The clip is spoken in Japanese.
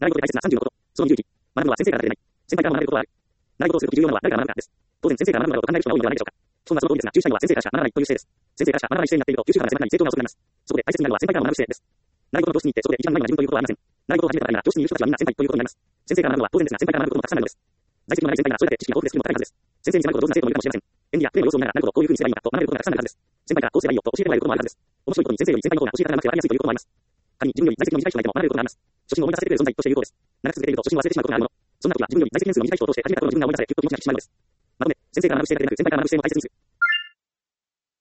習い事で大切な36こと。その20期。学ぶのは先生から学べない。先輩から学べることはある。習い事をするとき重要なのは誰から学ぶかです。当然先生から学ぶなどと考える人が多いのではないでしょうか。基本はその通りですが、注意したいのは先生からしか学ばないという姿勢です。先生からしか学ばない姿勢になっていると、吸収感が迫り成長が遅くなります。そこで大切になるのは先輩から学ぶ姿勢です。習い事の教室に行って、そこで一番前に自分ということはありません。習い事を始めたら教室にいる人たちはみんな先輩ということになります。先生から学ぶのは当然ですが、先輩から学ぶこともたくさんあるのです。在籍の長い先輩ならそれだけ知識が豊富でスキルも高いはずです。先生に迫ること上手な生徒もいるかもしれません。演技やプレーの様子を見ながら、なるほど、こういうふうにすればいいんだと学べることがたくさんあるはずです。先輩からこうすればいいよと教えてもらえることもあるはずです。面白いことに先生より先輩の方が教え方が上手くて分かりやすいということもあります。仮に自分より在籍の短い人がいても学べることがあります。初心を思い出させてくれる存在として有効です。長く続けていると初心を忘れてしまうことがあるもの。そんな時は自分より在籍年数の短い人を通して初めての自分が思い出され記憶と気持ちが引き締まるのです。まとめ、先生から学ぶ姿勢だけでなく先輩から学ぶ姿勢も大切にする。